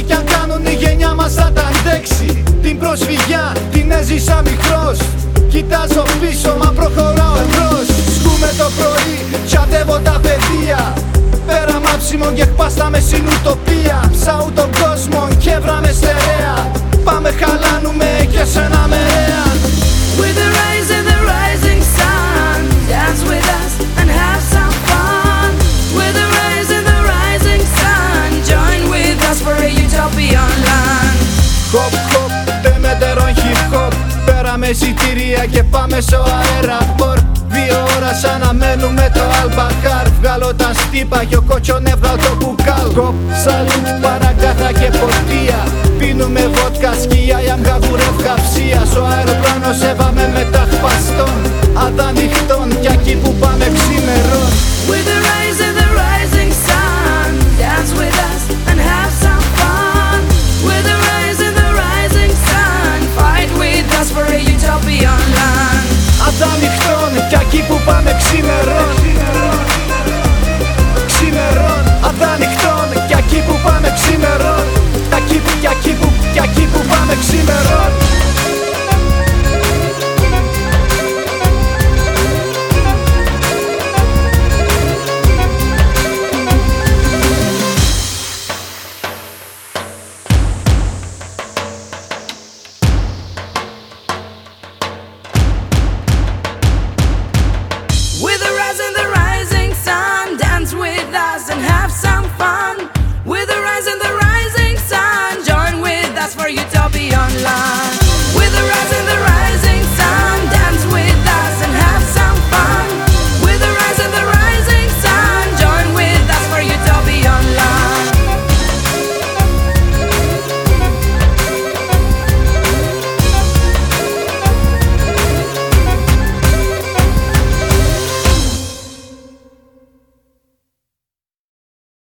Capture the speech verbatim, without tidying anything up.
κι αν κάνουν η γενιά μας θα τα αντέξει. Την προσφυγιά την έζησα μικρός, κοιτάζω πίσω μα προχωράω εμπρός. Σκούμε το πρωί, τσαντεύω τα παιδεία, πέρα μάψιμο και εκπάσταμε στην ουτοπία. Ψάου τον κόσμο και βράμε στερεά, πάμε χαλάνουμε και σε ένα μερέα. With the rise and the rising sun, dance with us and have some fun. With the rise and the rising sun, join with us for a utopian land. Hop hop, τεμετερό hip hop, πέρα με εισιτήρια και πάμε στο αεραπορ. Δύο ώρα σαν να μένουμε το Αλμπαχάρ. Βγάλω τα στύπα και ο κότσον έβγαλ το μπουκάλ. Κοπ, σαλούτ, παραγκάθα και πορτία, πίνουμε βότκα, σκι